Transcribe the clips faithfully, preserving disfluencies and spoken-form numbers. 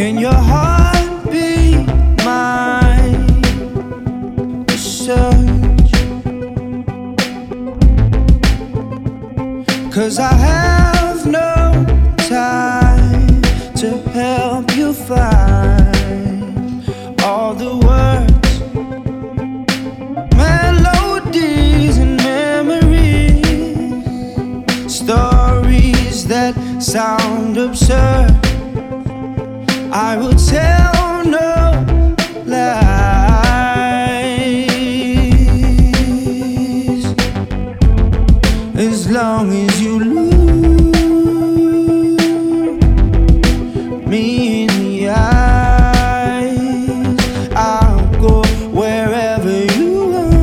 Can your heart be my search? 'Cause I have no time to help you find all the words, melodies and memories, stories that sound absurd. I will tell no lies as long as you look me in the eyes. I'll go wherever you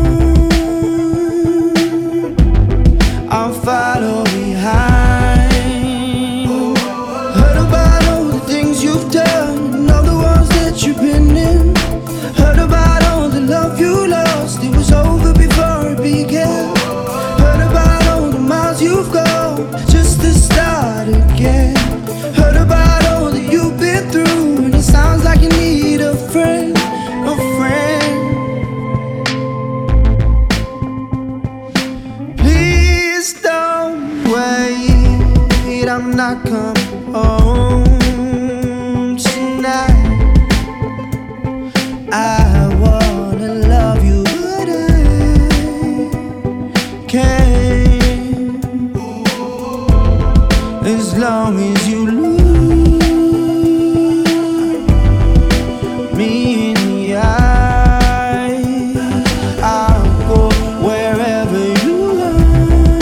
want, I'll follow behind. Heard about all the things you've done, all the ones that you've been in. Heard about all the love you lost, it was over before it began. Heard about all the miles you've gone just to start again. Heard about all that you've been through, and it sounds like you need a friend, a friend. Please don't wait, I'm not coming home tonight. I wanna love you, but I can't, as long as you look me in the eye. I'll go wherever you want,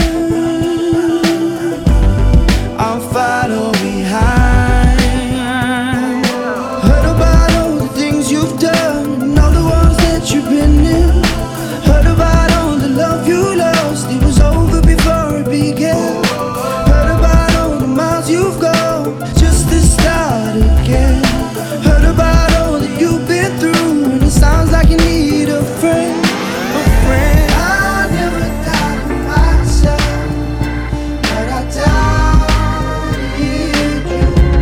I'll follow behind. Heard about all the things you've done, and all the ones that you've been in. Heard about all the love you lost, it was over before it began. Heard about all the miles you've gone just to start again. Heard about all that you've been through, and it sounds like you need a friend, a friend. I never doubted myself, but I doubted you.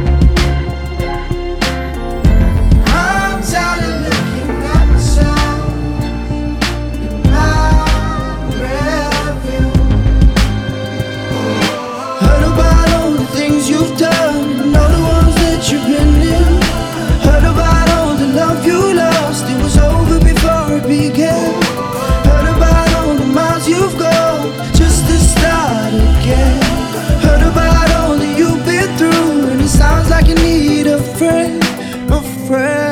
I'm tired of looking at myself in my rearview. Heard about all the things you've done, and all the ones that you've been in. Heard about all the love you lost, it was over before it began. Heard about all the miles you've gone just to start again. Heard about all that you've been through, and it sounds like you need a friend, a friend.